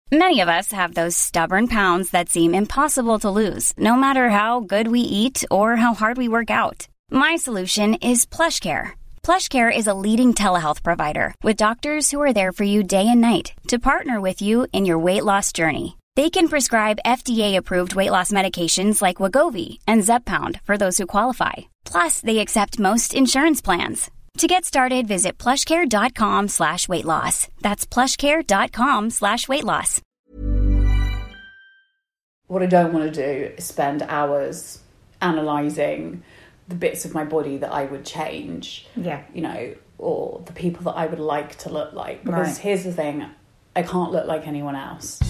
Many of us have those stubborn pounds that seem impossible to lose, no matter how good we eat or how hard we work out. My solution is PlushCare. PlushCare is a leading telehealth provider with doctors who are there for you day and night to partner with you in your weight loss journey. They can prescribe FDA-approved weight loss medications like Wegovy and Zepbound for those who qualify. Plus, they accept most insurance plans. To get started, visit plushcare.com/weightloss. That's plushcare.com/weightloss. What I don't want to do is spend hours analysing the bits of my body that I would change. Yeah. You know, or the people that I would like to look like. Because here's the thing, I can't look like anyone else.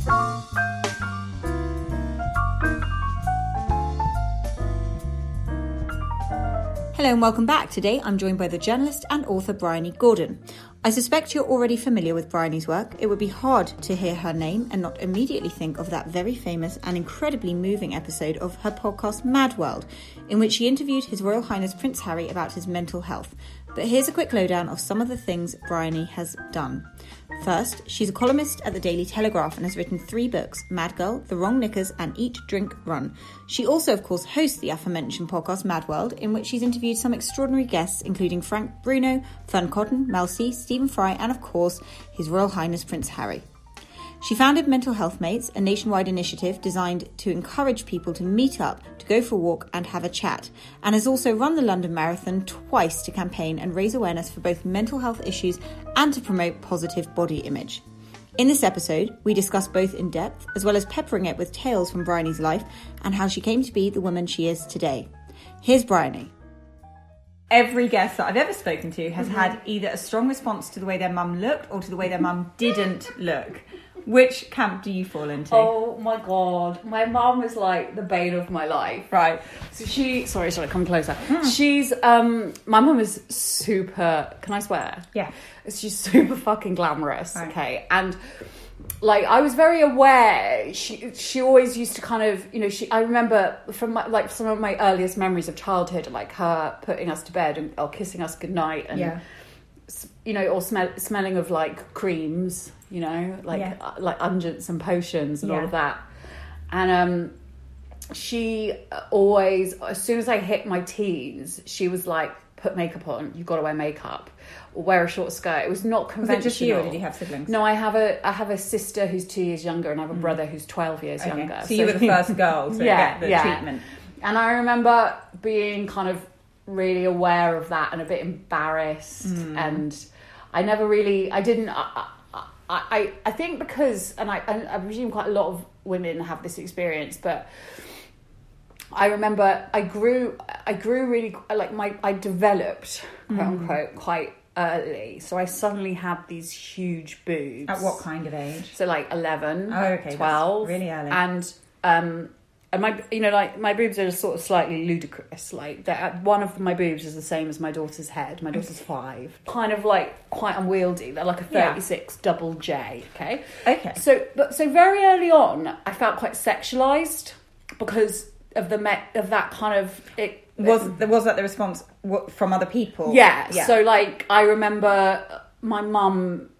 Hello and welcome back. Today I'm joined by the journalist and author Bryony Gordon. I suspect you're already familiar with Bryony's work. It would be hard to hear her name and not immediately think of that very famous and incredibly moving episode of her podcast Mad World, in which she interviewed His Royal Highness Prince Harry about his mental health. But here's a quick lowdown of some of the things Bryony has done. First, she's a columnist at the Daily Telegraph and has written 3 books, Mad Girl, The Wrong Knickers and Eat, Drink, Run. She also, of course, hosts the aforementioned podcast Mad World, in which she's interviewed some extraordinary guests, including Frank Bruno, Fern Cotton, Mel C, Stephen Fry and, of course, His Royal Highness Prince Harry. She founded Mental Health Mates, a nationwide initiative designed to encourage people to meet up, to go for a walk and have a chat, and has also run the London Marathon twice to campaign and raise awareness for both mental health issues and to promote positive body image. In this episode, we discuss both in depth, as well as peppering it with tales from Bryony's life and how she came to be the woman she is today. Here's Bryony. Every guest that I've ever spoken to has had either a strong response to the way their mum looked or to the way their mum didn't look. Which camp do you fall into? Oh my God. My mum is like the bane of my life. Right. So sorry, come closer. She's, my mum is super, can I swear? Yeah. She's super fucking glamorous, right. Okay? And like, I was very aware, she always used to kind of, you know, I remember from some of my earliest memories of childhood, like her putting us to bed or kissing us goodnight and, you know, or smelling of like creams, you know, like unguents and potions and all of that. And she always, as soon as I hit my teens, she was like, put makeup on, you've got to wear makeup, or wear a short skirt. It was not conventional. Was it just you, or did you have siblings? No, I have a sister who's 2 years younger, and I have a brother who's 12 years younger. So you were the first girl to get the treatment. And I remember being kind of really aware of that and a bit embarrassed, and I never really, I didn't, I think because, and I presume quite a lot of women have this experience, but I remember I grew really, like I developed, quote unquote, quite early. So I suddenly had these huge boobs. At what kind of age? So like 11, 12. That's really early. And my, you know, like my boobs are sort of slightly ludicrous. Like one of my boobs is the same as my daughter's head. My daughter's 5. Kind of like quite unwieldy. They're like a 36 double J. Okay. So very early on, I felt quite sexualized because of that kind of it. Was that the response from other people? Yeah. So like I remember my mum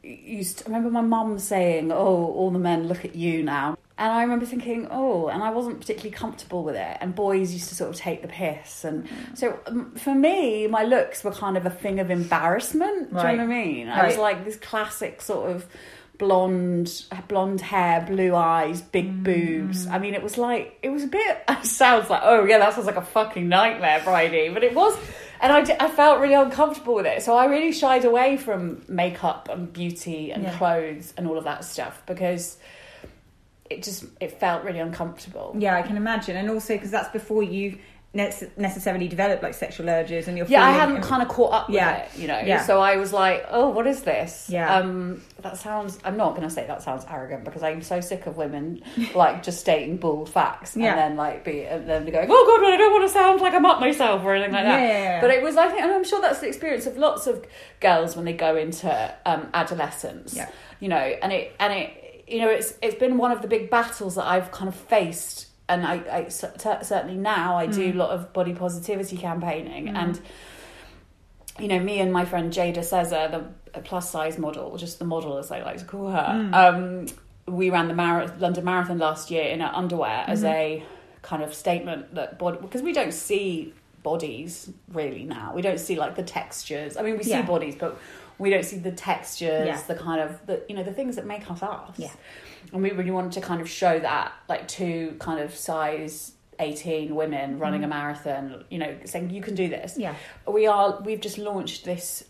saying, "Oh, all the men look at you now." And I remember thinking, and I wasn't particularly comfortable with it. And boys used to sort of take the piss. And so for me, my looks were kind of a thing of embarrassment. Right. Do you know what I mean? I was like this classic sort of blonde hair, blue eyes, big boobs. I mean, it was a bit, it sounds like, that sounds like a fucking nightmare, Bridie. But it was, and I felt really uncomfortable with it. So I really shied away from makeup and beauty and clothes and all of that stuff because it felt really uncomfortable. Yeah, I can imagine. And also because that's before you necessarily developed like sexual urges and you're I hadn't kind of caught up with it, you know. So I was like, what is this? That sounds, I'm not going to say that sounds arrogant because I'm so sick of women like just stating bald facts and then going, oh god, I don't want to sound like I'm up myself or anything like that. But it was, I think, and I'm sure that's the experience of lots of girls when they go into adolescence, you know, and it you know, it's been one of the big battles that I've kind of faced. And I certainly now I do a lot of body positivity campaigning. And, you know, me and my friend Jada Cesar, the plus size model, just the model as I like to call her, we ran the London Marathon last year in our underwear as a kind of statement that because we don't see bodies really now. We don't see like the textures. I mean, we see bodies, but we don't see the textures, the kind of the things that make us us. Yeah. And we really wanted to kind of show that, like, two kind of size 18 women running a marathon, saying you can do this. Yeah. We've just launched this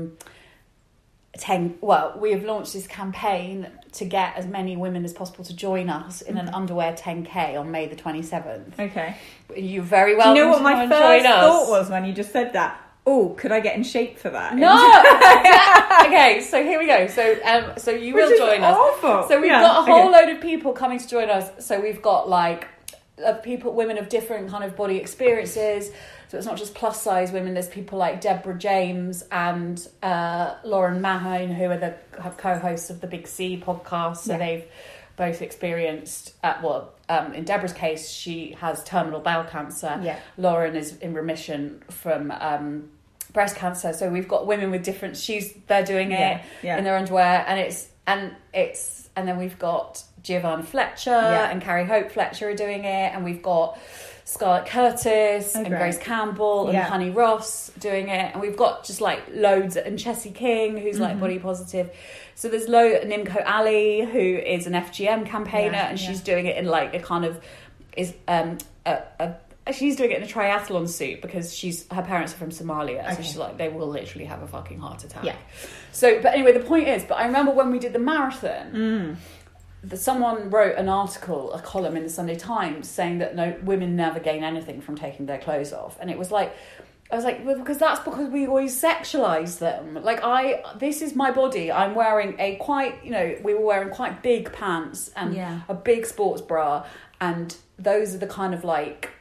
we have launched this campaign to get as many women as possible to join us in an underwear 10K on May the 27th. Okay. You're very welcome. Do you know what my first thought was when you just said that? Oh, could I get in shape for that? No. Okay, so here we go. So you will join us. Awful. So we've got a whole load of people coming to join us. So we've got like women of different kind of body experiences. So it's not just plus size women. There's people like Deborah James and Lauren Mahone, who are have co-hosts of the Big C podcast. So they've both experienced, in Deborah's case, she has terminal bowel cancer. Yeah. Lauren is in remission from breast cancer. So we've got women with different. They're doing it in their underwear, and then we've got Giovanna Fletcher and Carrie Hope Fletcher are doing it, and we've got Scarlett Curtis and Grace Campbell and Honey Ross doing it, and we've got just like loads, and Chessie King, who's like body positive. So there's Nimco Ali, who is an FGM campaigner, and she's doing it in like a kind of she's doing it in a triathlon suit because her parents are from Somalia, so she's like, they will literally have a fucking heart attack. Yeah. So, but anyway, the point is, I remember when we did the marathon, someone wrote a column in the Sunday Times saying that women never gain anything from taking their clothes off, and it was like, I was like, well, because we always sexualize them. Like, this is my body. I'm wearing we were wearing quite big pants and a big sports bra, and those are the kind of like,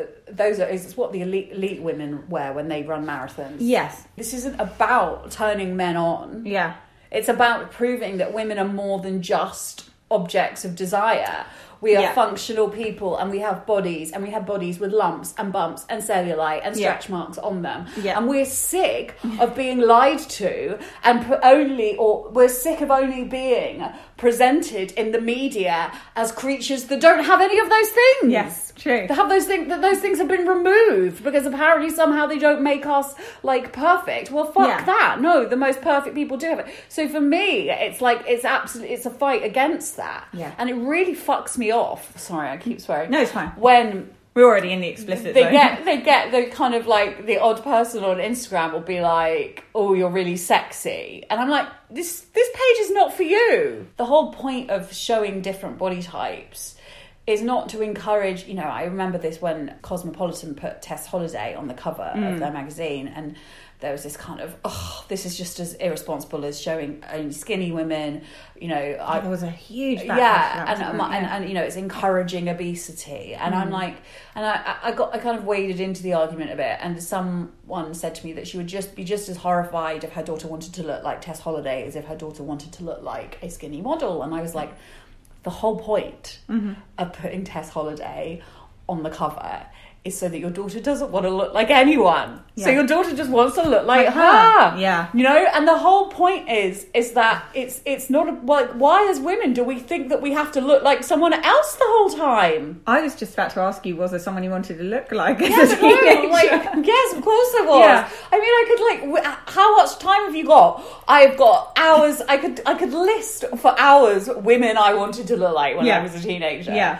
it's what the elite women wear when they run marathons. Yes. This isn't about turning men on. Yeah. It's about proving that women are more than just objects of desire. We are functional people, and we have bodies, with lumps and bumps and cellulite and stretch marks on them. Yeah. And we're sick of being lied to, and we're sick of only being presented in the media as creatures that don't have any of those things. Yes, true. They have those things, that those things have been removed because apparently somehow they don't make us like perfect. Well, fuck that. No, the most perfect people do have it. So for me, it's like, it's a fight against that. Yeah. And it really fucks me off. Sorry, I keep swearing. No, it's fine. When we're already in the explicit zone. They get the kind of like, the odd person on Instagram will be like, oh, you're really sexy. And I'm like, this page is not for you. The whole point of showing different body types is not to encourage, I remember this when Cosmopolitan put Tess Holliday on the cover of their magazine, and there was this kind of, this is just as irresponsible as showing only skinny women. There was a huge backlash. And it's encouraging obesity. And I'm like, and I kind of waded into the argument a bit. And someone said to me that she would just be just as horrified if her daughter wanted to look like Tess Holliday as if her daughter wanted to look like a skinny model. And I was like, the whole point of putting Tess Holliday on the cover is so that your daughter doesn't want to look like anyone. Yeah. So your daughter just wants to look like her. Yeah. And the whole point is that it's not why as women do we think that we have to look like someone else the whole time? I was just about to ask you, was there someone you wanted to look like as a teenager? Yes, of course there was. Yeah. I mean, I could how much time have you got? I've got hours. I could list for hours women I wanted to look like when I was a teenager. Yeah.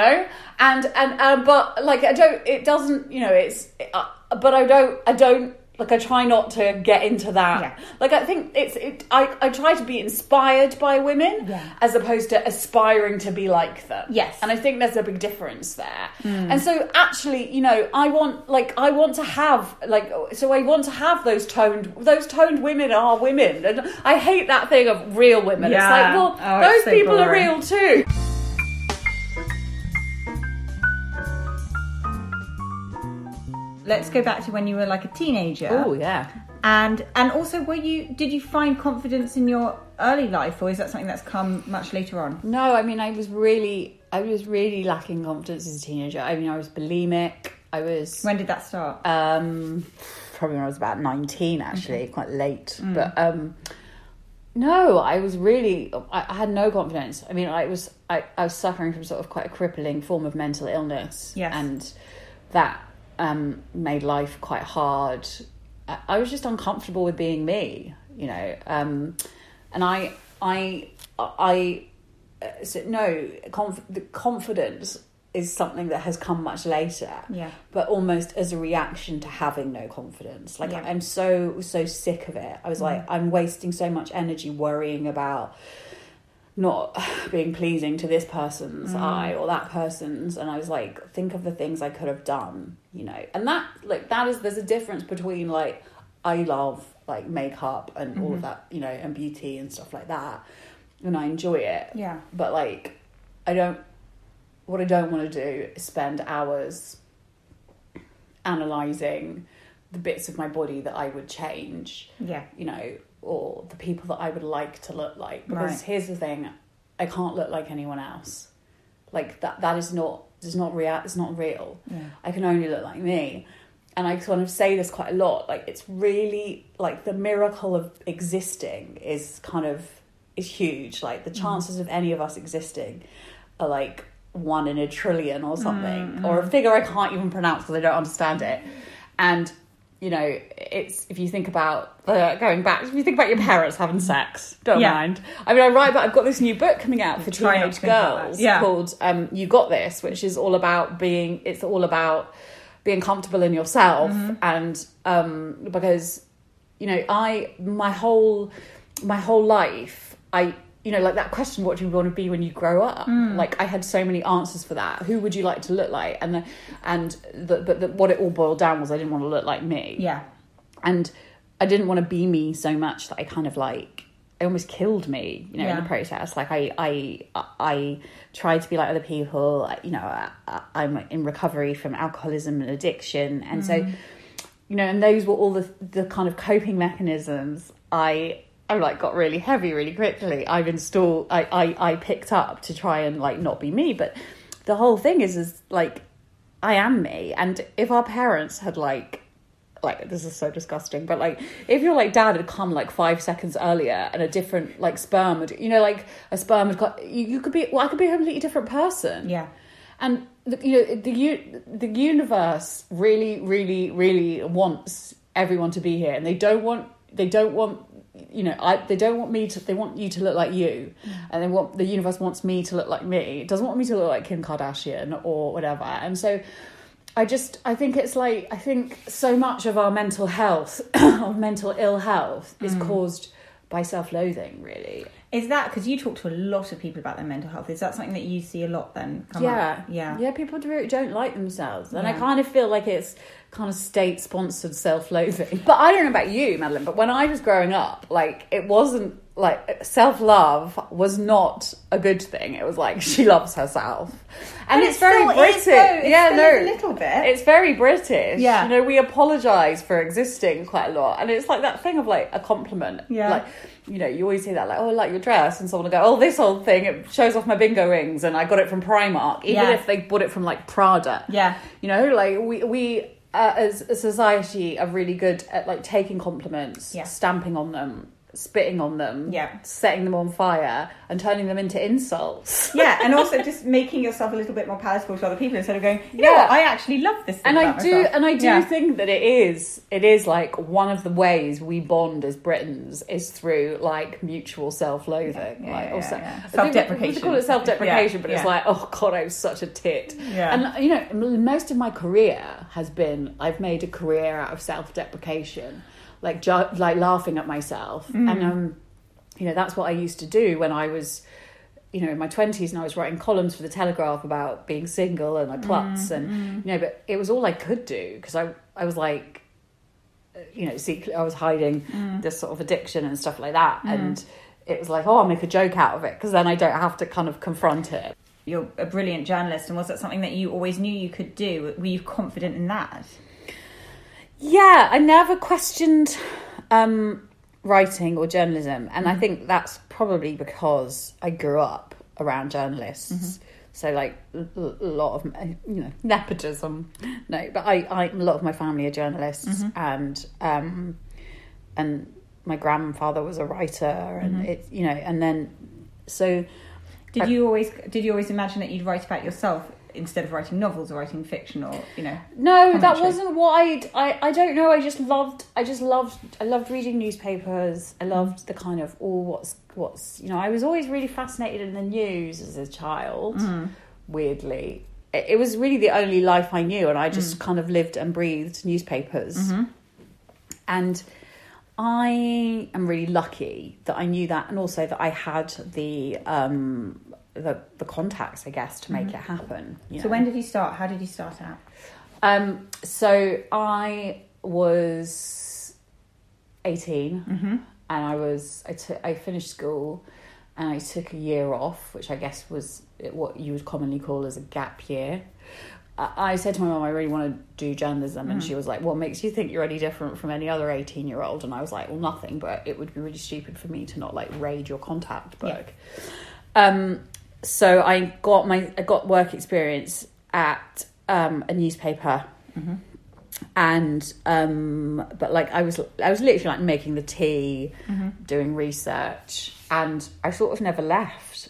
But like, I try not to get into that. Yeah. Like, I think I try to be inspired by women as opposed to aspiring to be like them. Yes. And I think there's a big difference there. And so actually, I want to have those toned women are women. And I hate that thing of real women. Yeah. It's like, those people are real too. Let's go back to when you were like a teenager. Oh, yeah. And also, did you find confidence in your early life, or is that something that's come much later on? No, I mean, I was really lacking confidence as a teenager. I mean, I was bulimic. When did that start? Probably when I was about 19, actually, quite late. But No, I was really, I had no confidence. I mean, I was suffering from sort of quite a crippling form of mental illness. Yes. And that made life quite hard. I was just uncomfortable with being me, you know. And the confidence is something that has come much later, but almost as a reaction to having no confidence. Like, I'm so sick of it. I was like, I'm wasting so much energy worrying about not being pleasing to this person's eye or that person's, and I was like, think of the things I could have done, you know. And there's a difference between, like, I love, like, makeup and all of that, you know, and beauty and stuff like that, and I enjoy it, but, like, what I don't want to do is spend hours analysing the bits of my body that I would change, you know, or the people that I would like to look like. Because here's the thing, I can't look like anyone else. Like, that is not real. It's not real. I can only look like me. And I kind of say this quite a lot. Like, it's really, like, the miracle of existing is huge. Like, the chances of any of us existing are, like, 1 in a trillion or something, or a figure I can't even pronounce because I don't understand it. And, you know, it's, if you think about if you think about your parents having sex, don't mind. I mean, I've got this new book coming out for teenage girls called You Got This, which is all about being comfortable in yourself. And because, you know, my whole life, you know, like that question, what do you want to be when you grow up? Like, I had so many answers for that. Who would you like to look like? But what it all boiled down was I didn't want to look like me. Yeah. And I didn't want to be me so much that I kind of, like, it almost killed me, you know, in the process. Like, I tried to be like other people. You know, I'm in recovery from alcoholism and addiction. And so, you know, and those were all the kind of coping mechanisms I like got really heavy really quickly. I picked up to try and, like, not be me. But the whole thing is like, I am me. And if our parents had like this is so disgusting, but, like, if your, like, dad had come, like, 5 seconds earlier and a different, like, sperm would, you know, like, a sperm had got, I could be a completely different person. Yeah. And you know, the universe really, really, really wants everyone to be here, and they don't want you know, they want you to look like you, and the universe wants me to look like me. It doesn't want me to look like Kim Kardashian or whatever. And so I think so much of our mental health, of mental ill health, is caused by self-loathing, really. Is that because you talk to a lot of people about their mental health? Is that something that you see a lot then come up? Yeah, people don't like themselves. And I kind of feel like it's kind of state-sponsored self-loathing. But I don't know about you, Madeline, but when I was growing up, like, it wasn't, like, self-love was not a good thing. It was like, she loves herself. And it's very British. A little bit. It's very British. Yeah. You know, we apologise for existing quite a lot. And it's like that thing of, like, a compliment. Yeah. Like, you know, you always hear that, like, oh, I like your dress. And someone will go, oh, this old thing, it shows off my bingo rings and I got it from Primark. Even if they bought it from, like, Prada. Yeah. You know, like, we as a society are really good at, like, taking compliments, stamping on them, spitting on them, setting them on fire and turning them into insults. Yeah, and also just making yourself a little bit more palatable to other people instead of going, you know what, I actually love this thing about myself. Think that it is like one of the ways we bond as Britons is through, like, mutual self-loathing. Self-deprecation. We call it self-deprecation, but it's like, oh God, I'm such a tit. Yeah. And, you know, most of my career has been, I've made a career out of self-deprecation. Like laughing at myself. And, you know, that's what I used to do when I was, you know, in my 20s, and I was writing columns for the Telegraph about being single and my klutz and, you know, but it was all I could do because I was like, you know, secretly I was hiding this sort of addiction and stuff like that. And it was like, oh, I'll make a joke out of it because then I don't have to kind of confront it. You're a brilliant journalist, and was that something that you always knew you could do? Were you confident in that? Yeah, I never questioned writing or journalism, and I think that's probably because I grew up around journalists. So, like, a lot of, you know, nepotism. No, but a lot of my family are journalists, and my grandfather was a writer, and it, you know, and then so. Did you always imagine that you'd write about yourself instead of writing novels or writing fiction, or, you know? No, commentary? That wasn't what I don't know. I loved reading newspapers. I loved the kind of what's you know. I was always really fascinated in the news as a child. Weirdly, it was really the only life I knew, and I just kind of lived and breathed newspapers. And I am really lucky that I knew that, and also that I had the contacts, I guess, to make it happen. You know? So when did you start? How did you start out? So I was 18, and I finished school, and I took a year off, which I guess was what you would commonly call as a gap year. I said to my mum, I really want to do journalism, and she was like, what makes you think you're any different from any other 18-year-old? And I was like, well, nothing, but it would be really stupid for me to not, like, raid your contact book. Yeah. So I got work experience at a newspaper, and but like I was literally like making the tea, doing research, and I sort of never left.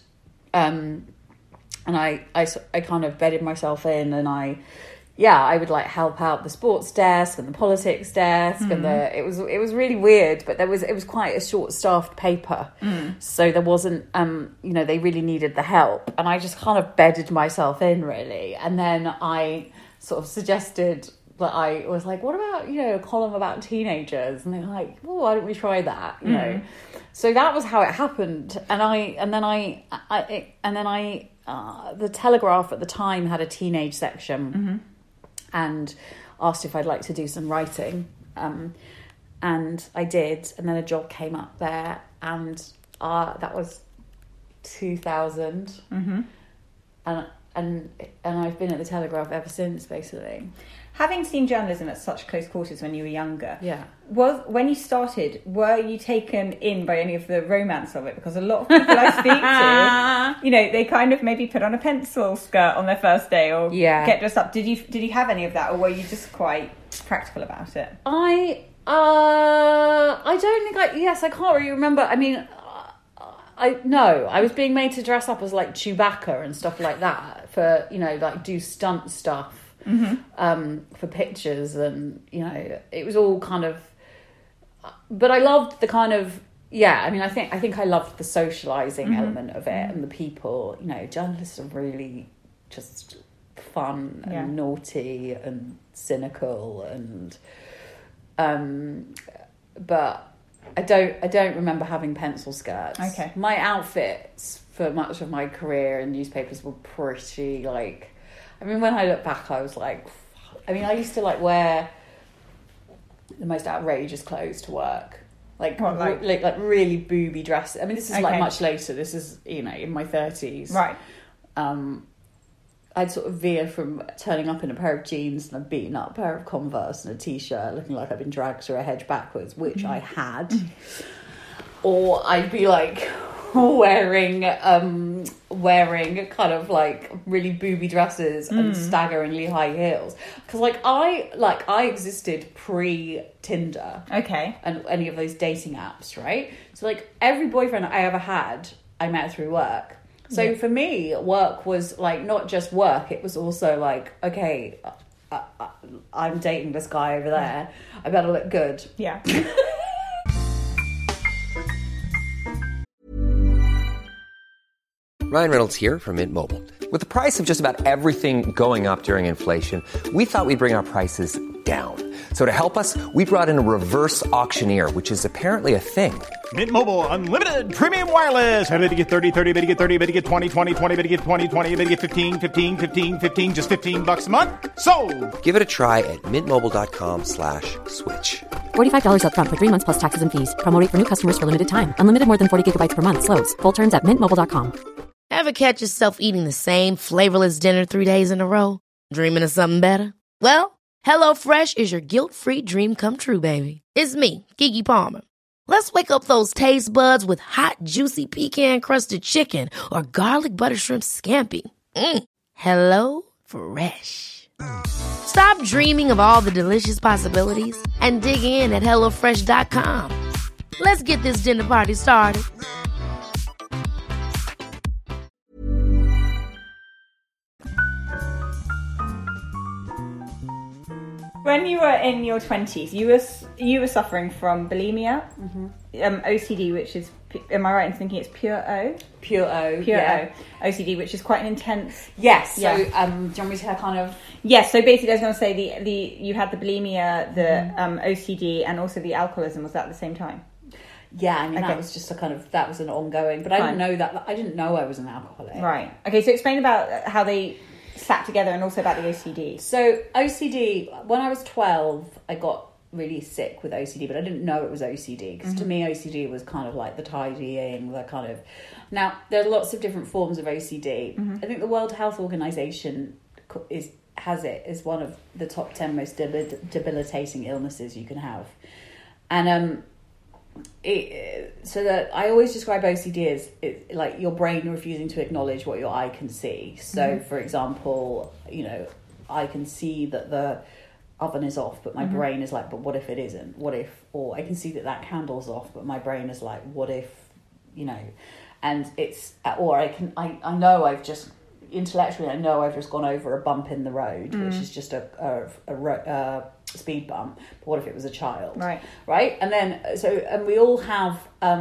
And I kind of bedded myself in, and I would like help out the sports desk and the politics desk, and it was really weird, but it was quite a short-staffed paper, so there wasn't you know, they really needed the help, and I just kind of bedded myself in, really. And then I sort of suggested that I was like, what about, you know, a column about teenagers? And they're like, well, why don't we try that, you know? So that was how it happened, and then the Telegraph at the time had a teenage section, and asked if I'd like to do some writing, and I did, and then a job came up there, and that was 2000, and I've been at the Telegraph ever since, basically. Having seen journalism at such close quarters when you were younger, when you started, were you taken in by any of the romance of it? Because a lot of people I speak to, you know, they kind of maybe put on a pencil skirt on their first day, or get dressed up. Did you have any of that, or were you just quite practical about it? I don't think I can't really remember. I mean, I was being made to dress up as like Chewbacca and stuff like that for, you know, like do stunt stuff. For pictures, and, you know, it was all kind of, but I loved the kind of, I mean, I think I loved the socializing element of it, and the people, you know, journalists are really just fun and naughty and cynical, and but I don't remember having pencil skirts. Okay. My outfits for much of my career in newspapers were pretty, like, I mean, when I look back, I was like, I mean, I used to like wear the most outrageous clothes to work, like really booby dresses. I mean, this is like much later. This is, you know, in my 30s. Right. I'd sort of veer from turning up in a pair of jeans and a beaten up pair of Converse and a t-shirt, looking like I'd been dragged through a hedge backwards, which I had, or I'd be like wearing kind of like really booby dresses and staggeringly high heels, because I existed pre-Tinder, and any of those dating apps, right? So like every boyfriend I ever had, I met through work. So for me, work was like not just work, it was also like, okay, I'm dating this guy over there, I better look good. Ryan Reynolds here from Mint Mobile. With the price of just about everything going up during inflation, we thought we'd bring our prices down. So to help us, we brought in a reverse auctioneer, which is apparently a thing. Mint Mobile Unlimited Premium Wireless. How to get 30, 30, bit to get 30, bit to get 20, 20, 20, bit to get 20, 20, bit to get 15, 15, 15, 15, just $15 a month? Sold! Give it a try at mintmobile.com/switch. $45 up front for 3 months plus taxes and fees. Promo rate for new customers for limited time. Unlimited more than 40 gigabytes per month. Slows full terms at mintmobile.com. Ever catch yourself eating the same flavorless dinner 3 days in a row? Dreaming of something better? Well, HelloFresh is your guilt-free dream come true, baby. It's me, Keke Palmer. Let's wake up those taste buds with hot, juicy pecan-crusted chicken or garlic butter shrimp scampi. Hello Fresh. Stop dreaming of all the delicious possibilities and dig in at HelloFresh.com. Let's get this dinner party started. When you were in your 20s, you were suffering from bulimia, OCD, which is, am I right in thinking it's pure O? Pure O. OCD, which is quite an intense... Yes, so do you want me to kind of... Yes, so basically I was going to say you had the bulimia, the OCD, and also the alcoholism. Was that at the same time? Yeah, I mean, that was just that was an ongoing, but I didn't know that, I didn't know I was an alcoholic. Right. Okay, so explain about how they sat together and also about the OCD. So OCD, when I was 12, I got really sick with OCD, but I didn't know it was OCD, because to me OCD was kind of like the tidying, the kind of... Now, there are lots of different forms of OCD. I think the World Health Organization has it as one of the top 10 most debilitating illnesses you can have. And so that I always describe OCD as like your brain refusing to acknowledge what your eye can see. So, for example, I can see that the oven is off, but my brain is like, but what if it isn't? What if? Or I can see that candle's off, but my brain is like, what if? And it's, or I know I've just intellectually, I know I've just gone over a bump in the road, which is just a speed bump, but what if it was a child? Right? And then, and we all have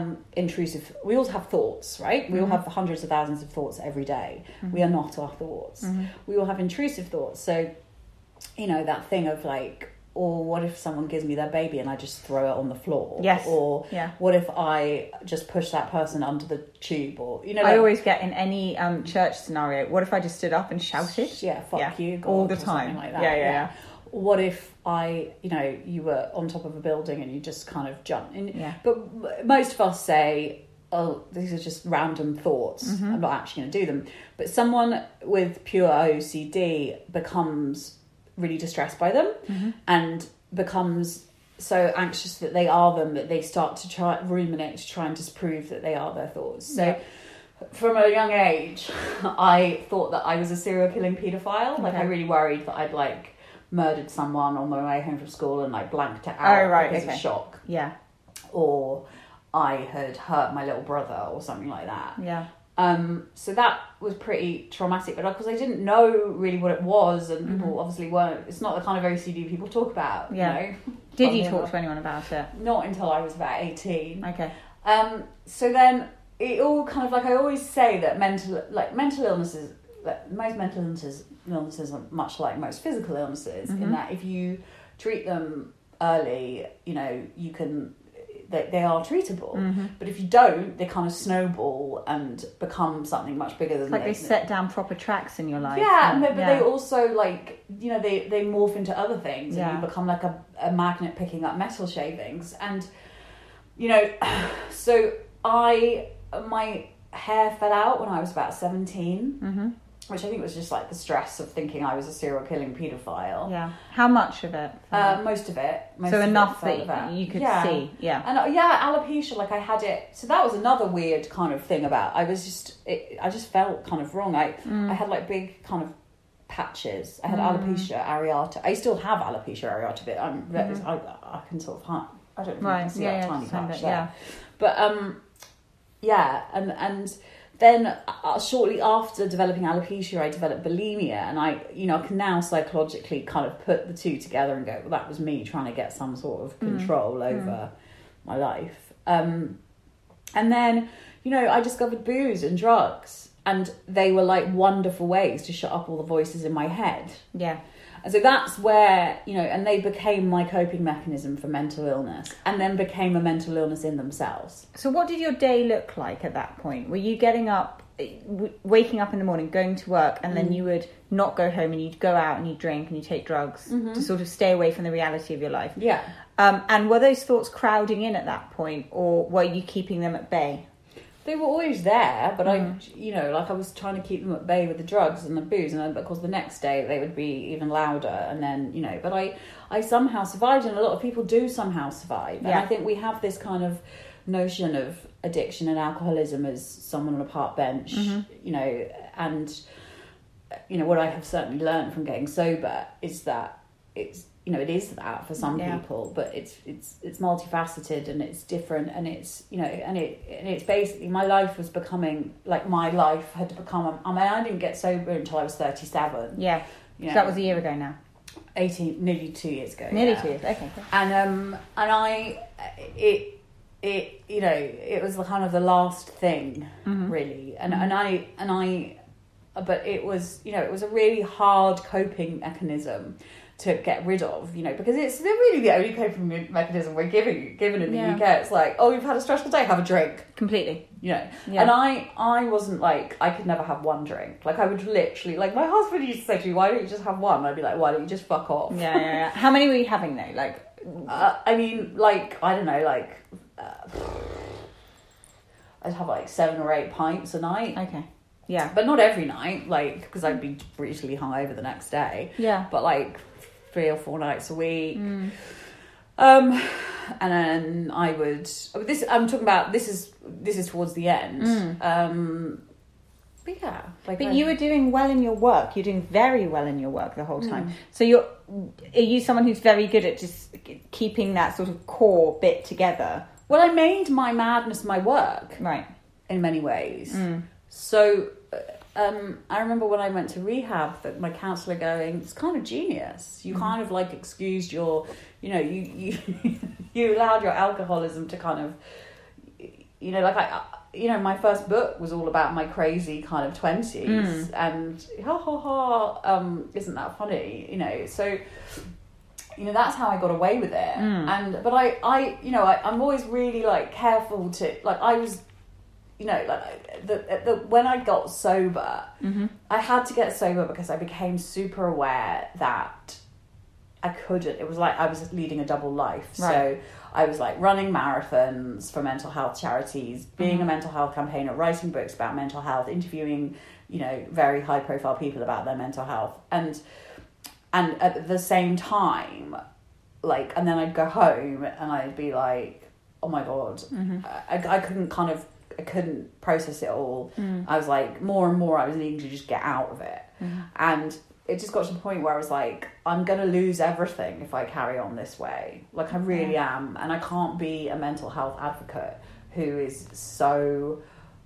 we all have thoughts, right? We all have hundreds of thousands of thoughts every day. We are not our thoughts. We all have intrusive thoughts. So, that thing of like, or what if someone gives me their baby and I just throw it on the floor? Yes. Or what if I just push that person under the tube? Or I always get in any church scenario, what if I just stood up and shouted? Yeah, fuck you, God, all the time. Like that. Yeah. What if you were on top of a building and you just kind of jumped? But most of us say, oh, these are just random thoughts. I'm not actually going to do them. But someone with pure OCD becomes really distressed by them and becomes so anxious that they are them, that they start to ruminate to try and disprove that they are their thoughts. So from a young age, I thought that I was a serial killing paedophile. Like, I really worried that I'd like murdered someone on my way home from school and like blanked it out because of shock. Yeah. Or I had hurt my little brother or something like that. Yeah. So that was pretty traumatic, but because I didn't know really what it was, and people obviously weren't, it's not the kind of OCD people talk about, Did you talk to anyone about it? Not until I was about 18. Okay. So then it all kind of like, I always say that mental illnesses, like most mental illnesses are much like most physical illnesses, in that if you treat them early, you can... They are treatable, but if you don't, they kind of snowball and become something much bigger than they set down proper tracks in your life. But they also they morph into other things, and you become like a magnet picking up metal shavings, and so my hair fell out when I was about 17. Which I think was just like the stress of thinking I was a serial killing paedophile. Yeah. How much of it? Most of it. So enough that you could see. Yeah. And alopecia, like I had it. So that was another weird kind of thing about. I just felt kind of wrong. I had like big kind of patches. I had alopecia areata. I still have alopecia areata, but I can sort of I don't know if you can see that tiny patch there. But and then shortly after developing alopecia, I developed bulimia, and I can now psychologically kind of put the two together and go, well, that was me trying to get some sort of control over my life. And then, I discovered booze and drugs, and they were like wonderful ways to shut up all the voices in my head. Yeah. And so that's where, and they became my coping mechanism for mental illness, and then became a mental illness in themselves. So what did your day look like at that point? Were you getting up, waking up in the morning, going to work, and then you would not go home and you'd go out and you'd drink and you'd take drugs to sort of stay away from the reality of your life? Yeah. And were those thoughts crowding in at that point, or were you keeping them at bay? They were always there, but I was trying to keep them at bay with the drugs and the booze, and then, of course, the next day they would be even louder, and then, but I somehow survived, and a lot of people do somehow survive. And I think we have this kind of notion of addiction and alcoholism as someone on a park bench, and, what I have certainly learned from getting sober is that it's it is that for some people, but it's multifaceted and it's different, and it's, and it's basically, my life was becoming, like, my life had become, I didn't get sober until I was 37. Yeah. So that was a year ago now. 18, nearly 2 years ago. Nearly 2 years, okay. And it was the kind of the last thing, really. But it was, it was a really hard coping mechanism to get rid of, because it's really the only coping mechanism we're given in the UK. It's like, oh, you've had a stressful day, have a drink. Completely. And I wasn't like, I could never have one drink. Like, I would literally, like, my husband used to say to me, why don't you just have one? I'd be like, why don't you just fuck off? Yeah. How many were you having though? Like, I mean, like, I don't know, like, I'd have like 7 or 8 pints a night. Okay. Yeah. But not every night, like, because I'd be brutally hungover the next day. Yeah. But like 3 or 4 nights a week. And then I would, I'm talking about, this is towards the end. But yeah. Like, but you were doing well in your work. You're doing very well in your work the whole time. So are you someone who's very good at just keeping that sort of core bit together? Well, I made my madness my work. Right. In many ways. So I remember when I went to rehab, that my counsellor going, it's kind of genius. You kind of like excused your, you allowed your alcoholism to kind of, like my first book was all about my crazy kind of 20s and isn't that funny? So, that's how I got away with it. But I'm always really like careful to, like, I was, when I got sober, I had to get sober because I became super aware that I couldn't. It was like I was leading a double life. Right. So I was like running marathons for mental health charities, being a mental health campaigner, writing books about mental health, interviewing, very high profile people about their mental health. And at the same time, like, and then I'd go home and I'd be like, oh my God, I couldn't process it all. I was like, more and more I was needing to just get out of it. And it just got to the point where I was like, I'm going to lose everything if I carry on this way. Like, I really am. And I can't be a mental health advocate who is so,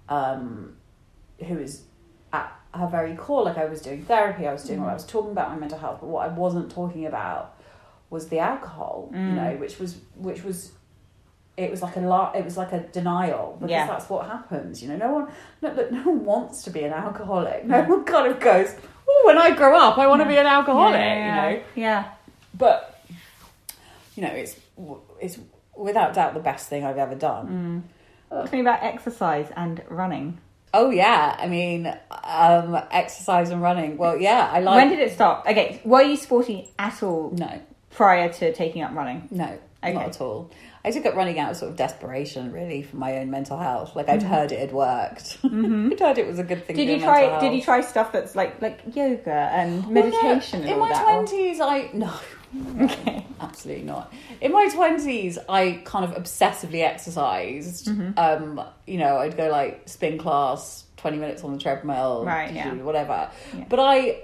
who is at her very core. Like, I was doing therapy, I was doing what I was talking about my mental health, but what I wasn't talking about was the alcohol, which was it was like a denial, because that's what happens. No one wants to be an alcoholic. No one kind of goes, oh, when I grow up, I want to be an alcoholic. Yeah. But it's without doubt the best thing I've ever done. Talk to me about exercise and running. Oh yeah, I mean, exercise and running. Well, yeah, I like. When did it stop? Okay, were you sporty at all? No. Prior to taking up running? No, not at all. I took up running out of sort of desperation, really, for my own mental health. Like, I'd heard it had worked. I'd heard it was a good thing. Did you try stuff that's like yoga and meditation and all that? In my 20s, no. Okay. Absolutely not. In my 20s, I kind of obsessively exercised. I'd go like spin class, 20 minutes on the treadmill, whatever. Yeah. But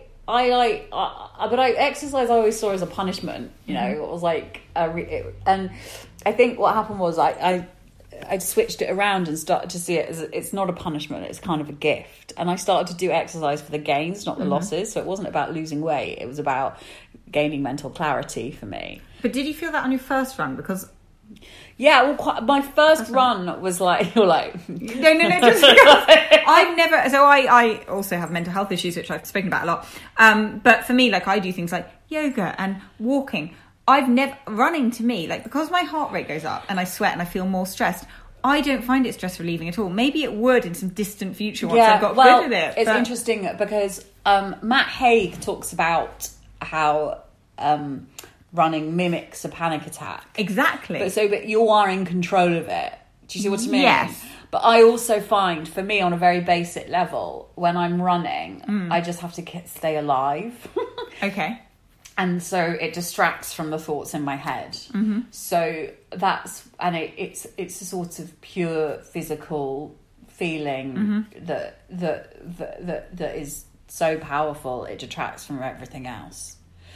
I exercise I always saw as a punishment. It was like and I think what happened was I switched it around and started to see it as it's not a punishment, it's kind of a gift. And I started to do exercise for the gains, not the losses. So it wasn't about losing weight, it was about gaining mental clarity for me. But did you feel that on your first run? Because my first run was like, you're like, no, just I've never, so I also have mental health issues, which I've spoken about a lot. But for me, like, I do things like yoga and walking. Running to me, like, because my heart rate goes up and I sweat and I feel more stressed, I don't find it stress relieving at all. Maybe it would in some distant future once I've got rid of it. It's interesting because Matt Haig talks about how running mimics a panic attack. Exactly. But you are in control of it. Do you see what I mean? Yes. But I also find, for me, on a very basic level, when I'm running, I just have to stay alive. Okay. And so it distracts from the thoughts in my head. So it's a sort of pure physical feeling that is so powerful, it detracts from everything else.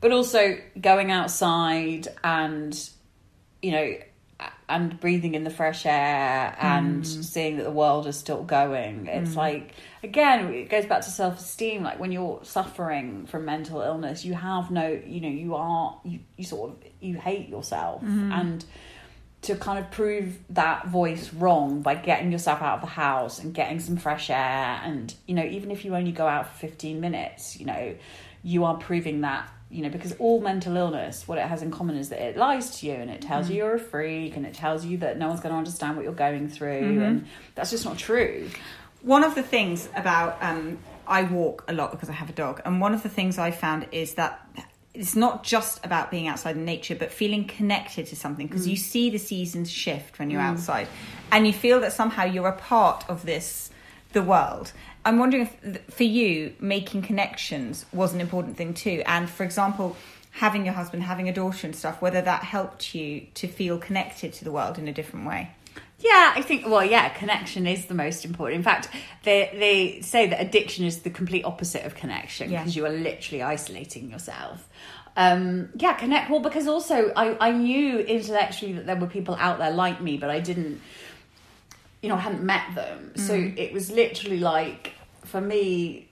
But also going outside and, you know, and breathing in the fresh air and seeing that the world is still going. It's like, again, it goes back to self-esteem. Like when you're suffering from mental illness, you have no, you know, you hate yourself. And to kind of prove that voice wrong by getting yourself out of the house and getting some fresh air, and, you know, even if you only go out for 15 minutes, you know, you are proving that, you know, because all mental illness, what it has in common is that it lies to you and it tells you you're a freak and it tells you that no one's going to understand what you're going through, and that's just not true. One of the things about, I walk a lot because I have a dog, and one of the things I found is that it's not just about being outside in nature, but feeling connected to something, because you see the seasons shift when you're outside, and you feel that somehow you're a part of the world. I'm wondering if, for you, making connections was an important thing too. And, for example, having your husband, having a daughter and stuff, whether that helped you to feel connected to the world in a different way. Yeah, I think, connection is the most important. In fact, they say that addiction is the complete opposite of connection, because you are literally isolating yourself. Connect. Well, because also I knew intellectually that there were people out there like me, but I didn't, you know, I hadn't met them. So it was literally like, for me,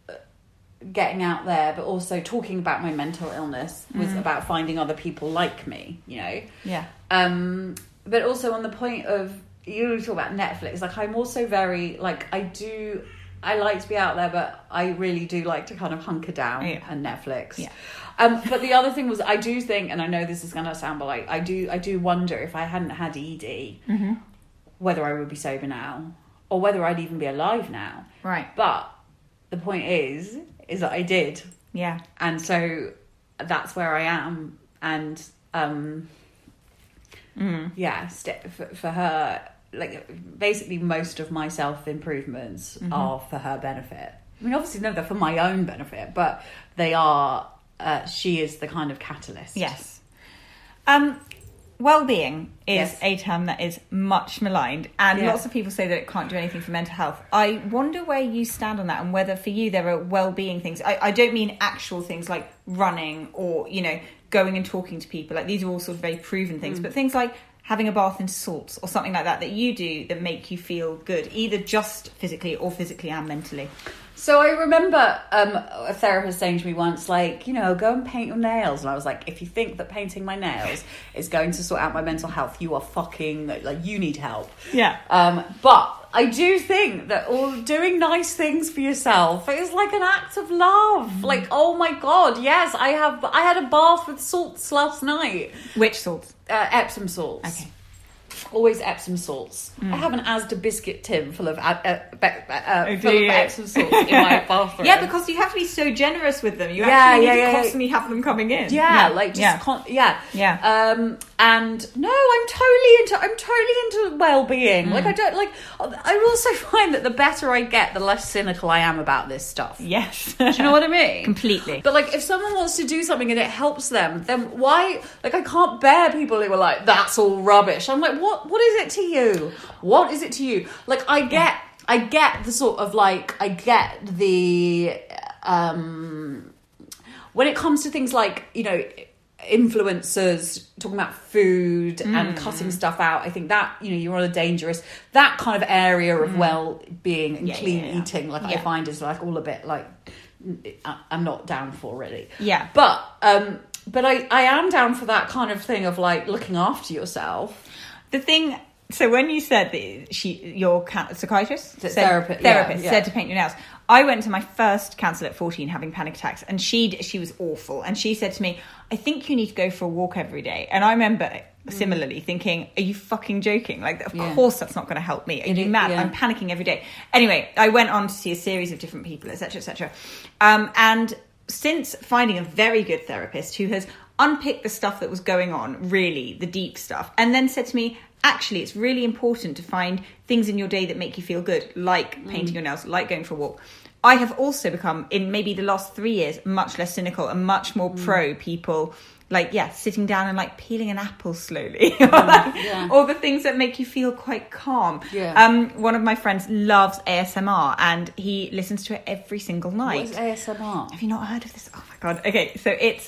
getting out there, but also talking about my mental illness was about finding other people like me, you know? Yeah. But also on the point of, you talk about Netflix, like I'm also very, like, I like to be out there, but I really do like to kind of hunker down and Netflix. Yeah. But the other thing was, I do think, and I know this is going to sound, but like, I do wonder if I hadn't had ED, whether I would be sober now, or whether I'd even be alive now. Right. But the point is that I did. Yeah. And so that's where I am. And for her, like, basically most of my self-improvements are for her benefit. I mean, obviously, no, they're for my own benefit, but they are, she is the kind of catalyst. Yes. Well-being is a term that is much maligned, and lots of people say that it can't do anything for mental health. I wonder where you stand on that, and whether for you there are well-being things. I don't mean actual things like running or, you know, going and talking to people. Like, these are all sort of very proven things, but things like having a bath in salts or something like that you do that make you feel good, either just physically and mentally. So I remember a therapist saying to me once, like, you know, go and paint your nails. And I was like, if you think that painting my nails is going to sort out my mental health, you are fucking, like, you need help. Yeah. But I do think that doing nice things for yourself is like an act of love. Like, oh my God, yes, I had a bath with salts last night. Which salts? Epsom salts. Okay. Always Epsom salts. I have an Asda biscuit tin full of Epsom salts in my bathroom. Yeah, because you have to be so generous with them. You actually need to constantly have them coming in. And no, I'm totally into well-being. Like, I also find that the better I get, the less cynical I am about this stuff. Yes. Do you know what I mean? Completely. But, like, if someone wants to do something and it helps them, then why? Like, I can't bear people who are like, that's all rubbish. I'm like, what is it to you? What is it to you? Like, I get the sort of, like, I get the when it comes to things like, you know, influencers talking about food and cutting stuff out, I think that, you know, you're on a dangerous, that kind of area of well-being and clean eating, like, I find is like all a bit like, I'm not down for, really. Yeah. But I am down for that kind of thing of, like, looking after yourself. The thing, so when you said that your psychiatrist? Therapist said to paint your nails. I went to my first counsellor at 14 having panic attacks, and she was awful. And she said to me, I think you need to go for a walk every day. And I remember similarly thinking, are you fucking joking? Like, of course that's not going to help me. Are you mad? I'm panicking every day. Anyway, I went on to see a series of different people, etc., etc. And since finding a very good therapist who has unpicked the stuff that was going on, really, the deep stuff, and then said to me, actually, it's really important to find things in your day that make you feel good, like painting your nails, like going for a walk. I have also become, in maybe the last 3 years, much less cynical and much more pro people, like, sitting down and, like, peeling an apple slowly. Or the things that make you feel quite calm. One of my friends loves ASMR, and he listens to it every single night. What is ASMR? Have you not heard of this? Oh, my God. Okay, so it's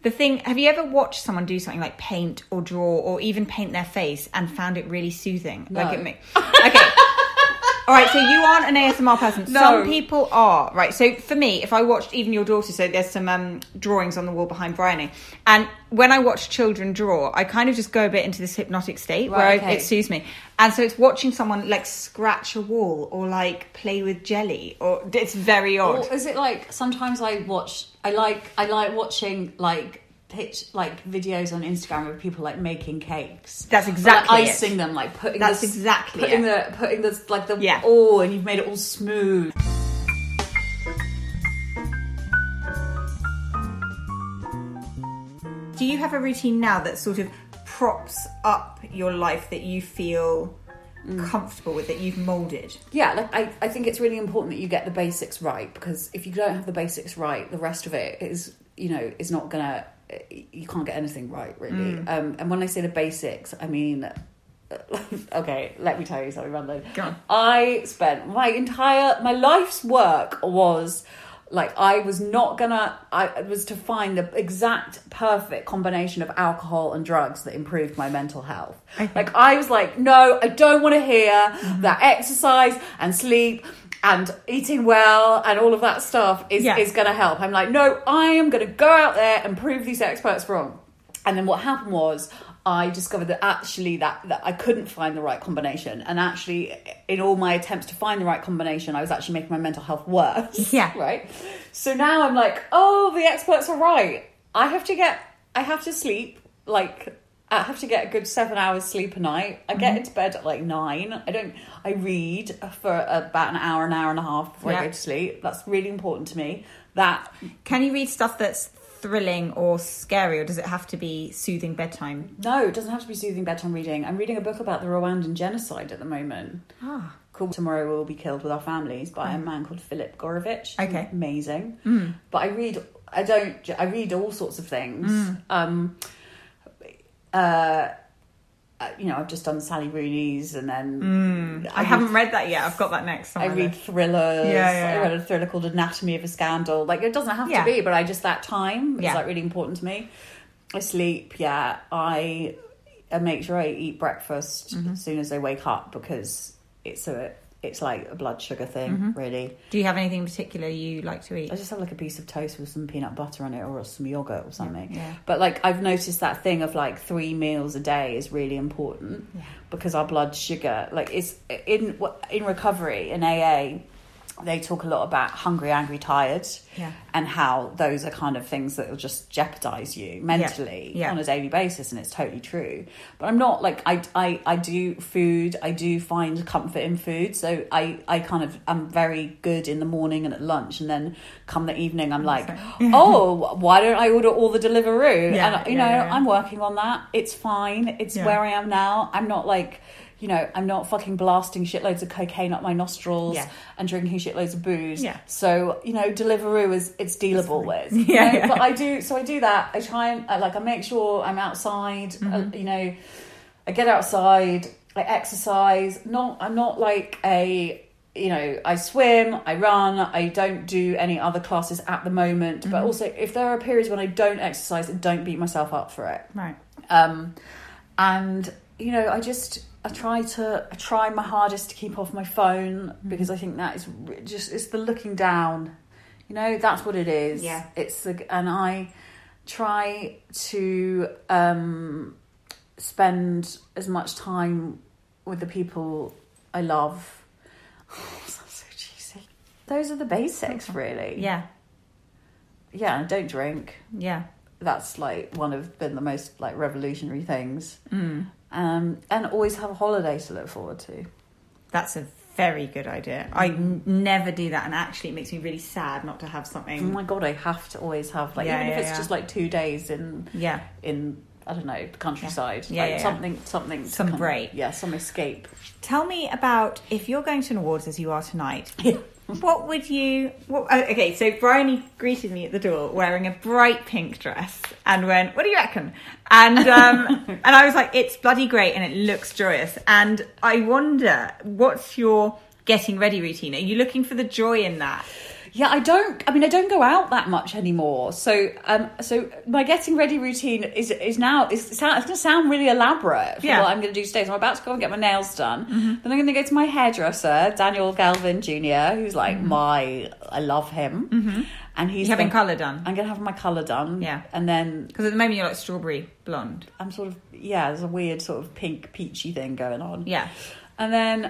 Have you ever watched someone do something like paint or draw or even paint their face and found it really soothing? No. Okay. All right, so you aren't an ASMR person. No. Some people are. Right, so for me, if I watched even your daughter, so there's some drawings on the wall behind Bryony, and when I watch children draw, I kind of just go a bit into this hypnotic state it soothes me. And so it's watching someone like scratch a wall or like play with jelly, or it's very odd. Or is it like, sometimes I like watching like videos on Instagram of people like making cakes. That's exactly like, icing them, like putting and you've made it all smooth. Do you have a routine now that sort of props up your life that you feel comfortable with, that you've moulded? Yeah, like I think it's really important that you get the basics right, because if you don't have the basics right, the rest of it is not gonna. You can't get anything right, really. And when I say the basics, I mean, okay, let me tell you something, Randall. Go on. I spent my life's work was like, I was to find the exact perfect combination of alcohol and drugs that improved my mental health. Okay. Like, I was like, no, I don't want to hear that exercise and sleep and eating well and all of that stuff is going to help. I'm like, no, I am going to go out there and prove these experts wrong. And then what happened was, I discovered that actually that I couldn't find the right combination. And actually, in all my attempts to find the right combination, I was actually making my mental health worse. Yeah. Right? So now I'm like, oh, the experts are right. I have to sleep, like, I have to get a good 7 hours sleep a night. I get into bed at like 9. I read for about an hour and a half before I go to sleep. That's really important to me. Can you read stuff that's thrilling or scary, or does it have to be soothing bedtime? No, it doesn't have to be soothing bedtime reading. I'm reading a book about the Rwandan genocide at the moment. Called Tomorrow We'll Be Killed with Our Families by a man called Philip Gorovich. Okay. Amazing. But I read all sorts of things. I've just done Sally Rooney's, and then I haven't read that yet. I've got that next. I read thrillers. I read a thriller called Anatomy of a Scandal. Like, it doesn't have to be, but that time is like really important to me. I sleep. I make sure I eat breakfast as soon as I wake up, because it's like a blood sugar thing, really. Do you have anything in particular you like to eat? I just have like a piece of toast with some peanut butter on it, or some yogurt or something. Yeah. But like, I've noticed that thing of like 3 meals a day is really important, because our blood sugar, like, it's in recovery in AA, they talk a lot about hungry, angry, tired, and how those are kind of things that will just jeopardize you mentally on a daily basis, and it's totally true. But I'm not like, I do food, I do find comfort in food, so I'm very good in the morning and at lunch, and then come the evening I'm like, oh, why don't I order all the Deliveroo? I'm working on that. It's fine. It's where I am now. I'm not like, I'm not fucking blasting shitloads of cocaine up my nostrils and drinking shitloads of booze. Yeah. So, Deliveroo it's dealable with. But I do that. I try and I make sure I'm outside. I get outside. I exercise. I'm not like I swim, I run, I don't do any other classes at the moment. But also, if there are periods when I don't exercise, I don't beat myself up for it. Right. And I try my hardest to keep off my phone, because I think that is it's the looking down, that's what it is. Yeah. And I try to spend as much time with the people I love. Oh, that's so cheesy. Those are the basics, really. Yeah. Yeah, and don't drink. Yeah. That's like been the most like revolutionary things. And always have a holiday to look forward to. That's a very good idea. I never do that, and actually it makes me really sad not to have something. Oh my God, I have to always have even if it's just like 2 days in I don't know, the countryside. Something some break. Some escape. Tell me about, if you're going to an awards as you are tonight, what would you... okay, so Bryony greeted me at the door wearing a bright pink dress and went, what do you reckon? And and I was like, it's bloody great and it looks joyous. And I wonder, what's your getting ready routine? Are you looking for the joy in that? Yeah, I don't go out that much anymore. So my getting ready routine is now, it's going to sound really elaborate for what I'm going to do today. So I'm about to go and get my nails done. Then I'm going to go to my hairdresser, Daniel Galvin Jr., who's like I love him. And he's having colour done. I'm going to have my colour done. Yeah. And then... Because at the moment you're like strawberry blonde. I'm sort of... Yeah, there's a weird sort of pink peachy thing going on. Yeah. And then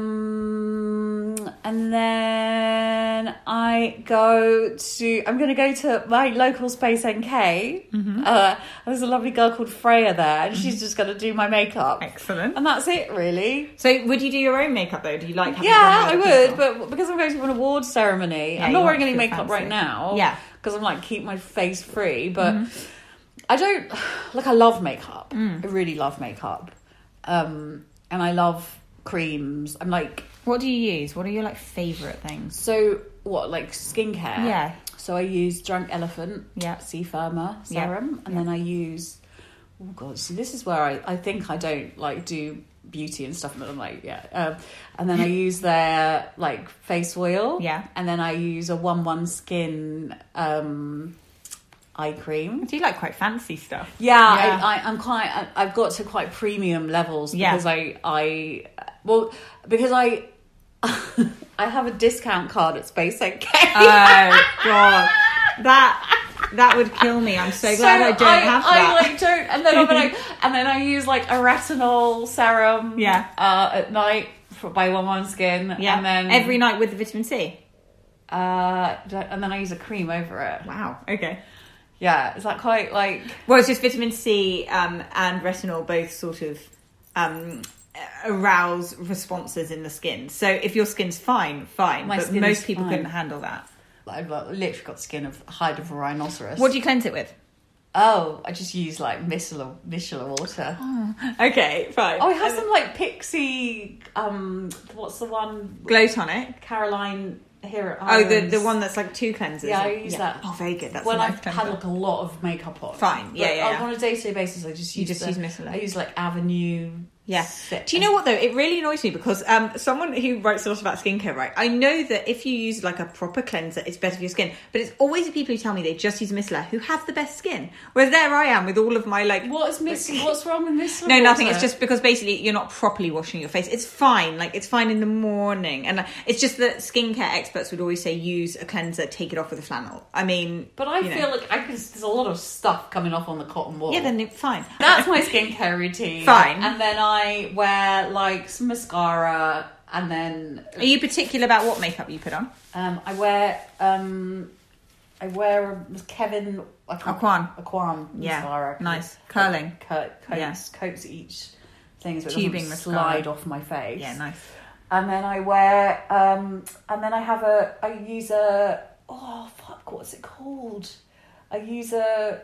I'm going to go to my local Space NK. There's a lovely girl called Freya there, and she's just going to do my makeup. Excellent. And that's it, really. So would you do your own makeup, though? Do you like having I would, but because I'm going to an awards ceremony, I'm not wearing any makeup fancy right now. Yeah. Because I'm like, keep my face free, but I don't... Like, I love makeup. I really love makeup. And I love... creams. I'm like, what do you use? What are your like favourite things? So what, like skincare? Yeah. So I use Drunk Elephant, C Firma serum, and then I use, oh god, see this is where I think I don't like do beauty and stuff, but I'm like, and then I use their like face oil, and then I use a 1-1 Skin eye cream. Do you like quite fancy stuff? I've got to quite premium levels because because I have a discount card at Space NK. Oh god, that would kill me. I'm so glad I don't have that. And then I use like a retinol serum. At night by 1-1 Skin. Yeah. And then every night with the vitamin C. And then I use a cream over it. Wow. Okay. Yeah, is that quite like... Well, it's just vitamin C and retinol both sort of arouse responses in the skin. So if your skin's fine. But most people couldn't handle that. I've literally got the skin of hide of a rhinoceros. What do you cleanse it with? Oh, I just use like micellar water. Oh, okay, fine. Oh, I have some like Pixie, what's the one? Glow Tonic. Caroline... Here the one that's like 2 cleansers. Yeah, I use that. Oh, very good. That's when nice I've had like a lot of makeup on. Fine, on a day-to-day basis, I just use micellar. I use like Avenue. Yeah. Do you know what though? It really annoys me because someone who writes a lot about skincare, right? I know that if you use like a proper cleanser, it's better for your skin. But it's always the people who tell me they just use micellar who have the best skin. Whereas there I am with all of my like. What's wrong with micellar? No, nothing. It's just because basically you're not properly washing your face. It's fine. Like it's fine in the morning, and it's just that skincare experts would always say use a cleanser, take it off with a flannel. I mean, but I feel like there's a lot of stuff coming off on the cotton wool. Yeah, then fine. That's my skincare routine. Fine. And then I wear like some mascara, and then are you particular about what makeup you put on? I wear Kevin Aquan mascara. Nice curling coats each thing so it tubing doesn't slide off my face. Yeah, nice. And then I wear and then I use a what's it called? I use like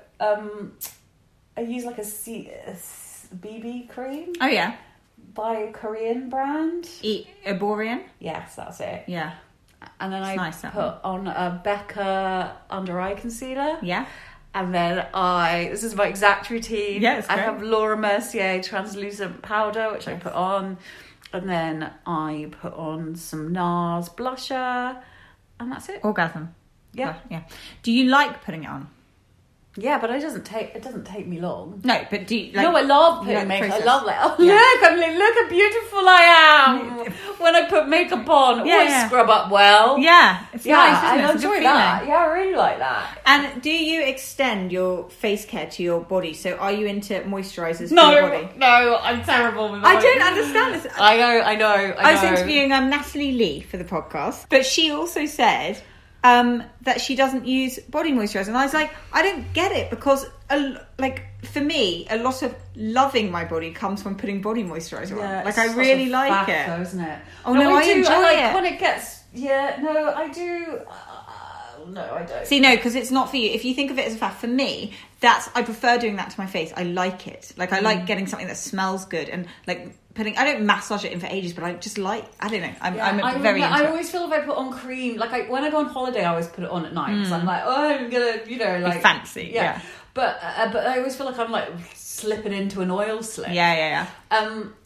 a BB cream. Oh yeah. By a Korean brand. Eborian? Yes, that's it. Yeah. And then I put on a Becca under eye concealer. Yeah. And then this is my exact routine. Yeah, it's great. I have Laura Mercier translucent powder, which I put on. And then I put on some NARS blusher. And that's it. Orgasm. Yeah. Yeah. Do you like putting it on? Yeah, but it doesn't take me long. No, but do you like... No, I love putting makeup. I love look how beautiful I am when I put makeup on. I scrub up well. Yeah, it's nice, isn't it? I enjoy that. Yeah, I really like that. And do you extend your face care to your body? So are you into moisturisers for your body? No, I'm terrible with I don't understand this. I know. I was interviewing Natalie Lee for the podcast, but she also said... that she doesn't use body moisturiser, and I was like, I don't get it, because for me, a lot of loving my body comes from putting body moisturiser on. Like I really like it, though, isn't it? Oh no, I enjoy it when it gets. Yeah, no, I do. No, I don't. See, no, because it's not for you. If you think of it as a fact, for me, I prefer doing that to my face. I like it. Like I like getting something that smells good, and like I don't massage it in for ages, but I just like, I don't know. I'm very into I always feel if I put on cream, like when I go on holiday, I always put it on at night because I'm like, I'm gonna, like fancy, But I always feel like I'm like slipping into an oil slip. Yeah.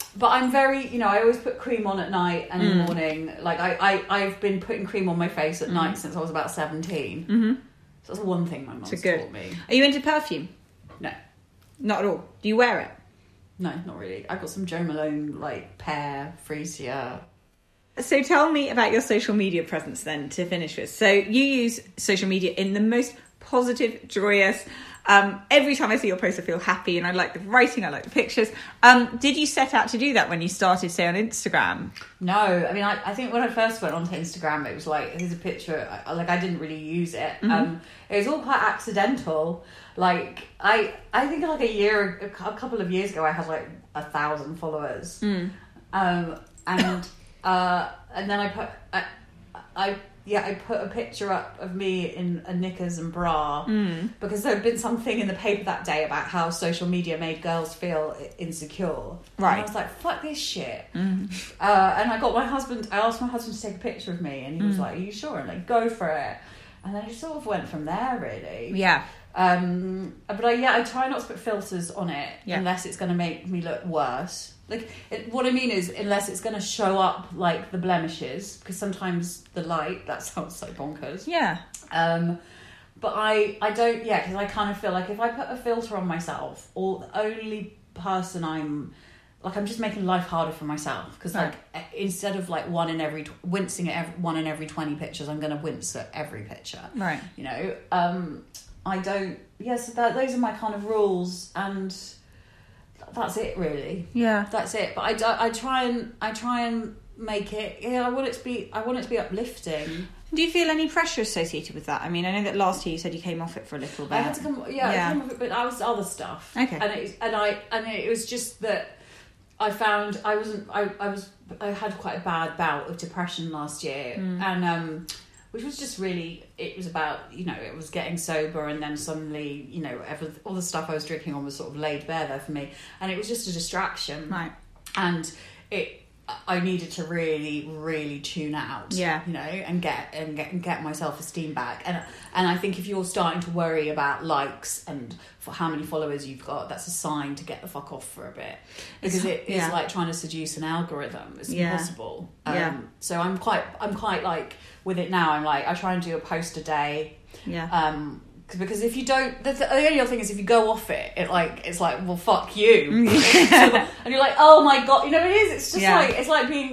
But I'm very, I always put cream on at night and in the morning. Like I've been putting cream on my face at night since I was about 17. Mm-hmm. So that's one thing my mum's taught me. Are you into perfume? No. Not at all. Do you wear it? No, not really. I've got some Jo Malone, like, Pear, Freesia. So tell me about your social media presence then, to finish with. So you use social media in the most positive, joyous... every time I see your post, I feel happy, and I like the writing, I like the pictures. Did you set out to do that when you started, say, on Instagram? No, I mean, I think when I first went onto Instagram, it was like, here's a picture. I didn't really use it. Mm-hmm. It was all quite accidental. Like, I think like a couple of years ago, I had like 1,000 followers. And then I put a picture up of me in a knickers and bra because there had been something in the paper that day about how social media made girls feel insecure. Right. And I was like, fuck this shit. And I asked my husband to take a picture of me, and he was like, are you sure? And like, go for it. And then it sort of went from there, really. Yeah. But I try not to put filters on it unless it's going to make me look worse. Like, what I mean is, unless it's going to show up, like, the blemishes, because sometimes the light, that sounds so bonkers. Yeah. But I don't, because I kind of feel like if I put a filter on myself, or the only person I'm just making life harder for myself, because, like, instead of, like, wincing at one in every 20 pictures, I'm going to wince at every picture. Right. I don't, so those are my kind of rules, and... that's it, really. Yeah, that's it. But I try and make it. Yeah, I want it to be uplifting. Do you feel any pressure associated with that? I mean, I know that last year you said you came off it for a little bit. I had to come. Yeah. I came off it, but that was other stuff. Okay. And it was just that I found I had quite a bad bout of depression last year, and which was just really, it was about, it was getting sober, and then suddenly, all the stuff I was drinking on was sort of laid bare there for me. And it was just a distraction. Right. And I needed to really, really tune out. Yeah. And get my self-esteem back. And I think if you're starting to worry about likes and for how many followers you've got, that's a sign to get the fuck off for a bit. Because it is like trying to seduce an algorithm. It's impossible. So I'm quite like, with it now, I'm like, I try and do a post a day. Yeah. Because if you don't, the only other thing is if you go off it, it's like, well, fuck you. And you're like, oh my god, it is. It's just like it's like being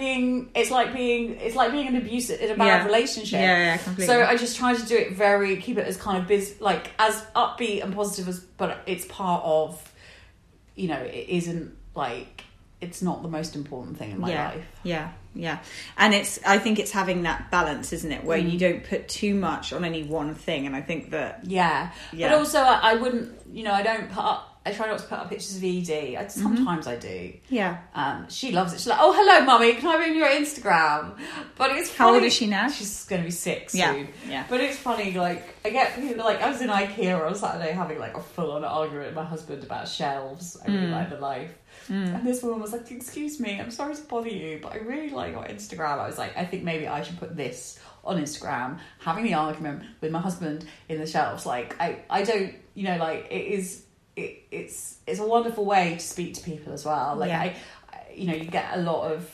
an abusive in a bad relationship. Yeah, completely. So I just try to do it keep it as kind of like as upbeat and positive as, but it's part of, it isn't like, it's not the most important thing in my life. Yeah. And I think it's having that balance, isn't it? Where you don't put too much on any one thing. And I think that... Yeah. But also I wouldn't, I don't put up, I try not to put up pictures of Edie. Sometimes I do. Yeah. She loves it. She's like, oh, hello, mummy, can I be on your Instagram? But it's funny. How old is she now? She's going to be 6 soon. Yeah. But it's funny, like, I get people, like, I was in IKEA on Saturday having, like, a full-on argument with my husband about shelves. I really like the life. And this woman was like, excuse me, I'm sorry to bother you, but I really like your Instagram. I was like, I think maybe I should put this on Instagram, having the argument with my husband in the shelves. Like, I don't, like, it's a wonderful way to speak to people as well. Like, you get a lot of,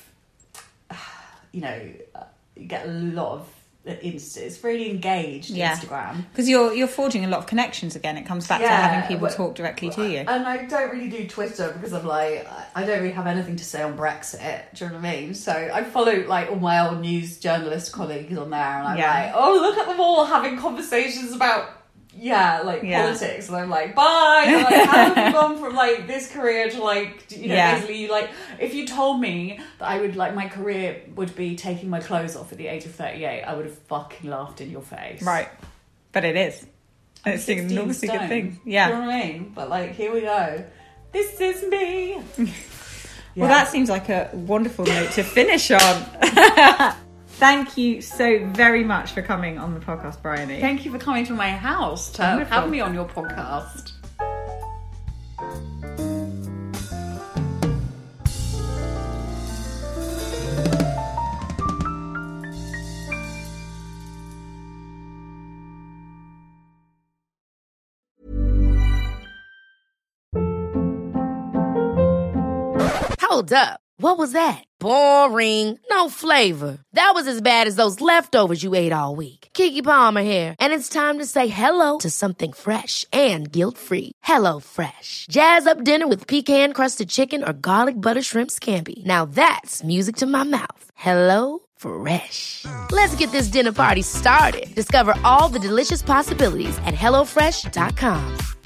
it's really engaged Instagram, because you're forging a lot of connections again. It comes back to having people talk directly to you. And I don't really do Twitter because I'm like, I don't really have anything to say on Brexit. Do you know what I mean? So I follow like all my old news journalist colleagues on there, and I'm like, oh, look at them all having conversations about politics, and I'm like, bye. And like, how have you gone from like this career to like, basically, like, if you told me that I would, like, my career would be taking my clothes off at the age of 38, I would have fucking laughed in your face. Right. But it is. And it's an enormously good thing. Yeah. You know what I mean? But like, here we go. This is me. Well, that seems like a wonderful note to finish on. Thank you so very much for coming on the podcast, Bryony. Thank you for coming to my house to have me on your podcast. Hold up. What was that? Boring. No flavor. That was as bad as those leftovers you ate all week. Keke Palmer here, and it's time to say hello to something fresh and guilt-free. HelloFresh. Jazz up dinner with pecan-crusted chicken or garlic butter shrimp scampi. Now that's music to my mouth. HelloFresh. Let's get this dinner party started. Discover all the delicious possibilities at HelloFresh.com.